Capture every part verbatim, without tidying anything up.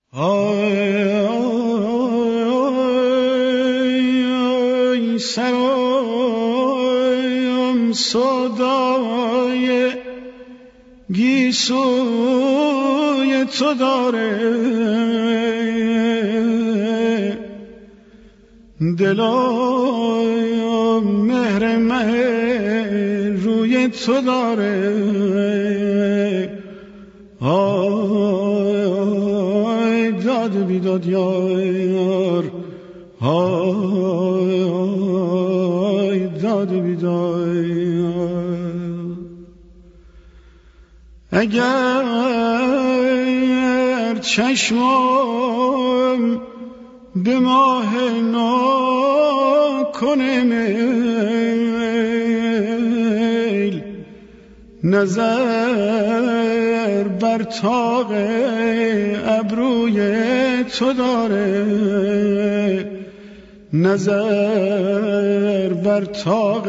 آی آی سرایم صدای گیسوی تو داره، دلایم مهر مهر روی تو داره. آی داد بیداد یار، آی داد بیداد یار. اگر چشمم به ماه ناکنه میل، نظر بر طاق ابروی تو داره، نظر بر طاق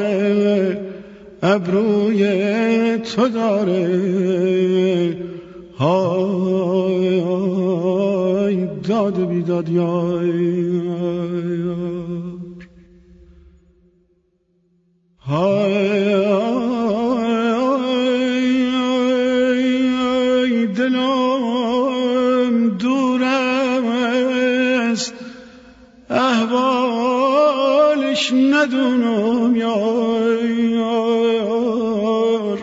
ابروی تو داره. های های داد بیداد یار، های های دلم دور است احوالش ندونم یار،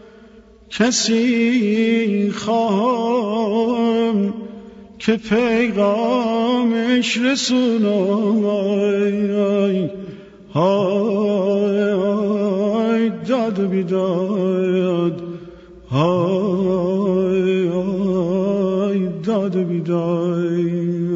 کسی خواهم که پیغامش رسونم. آی آی های داد بیداد، های های داد بیداد.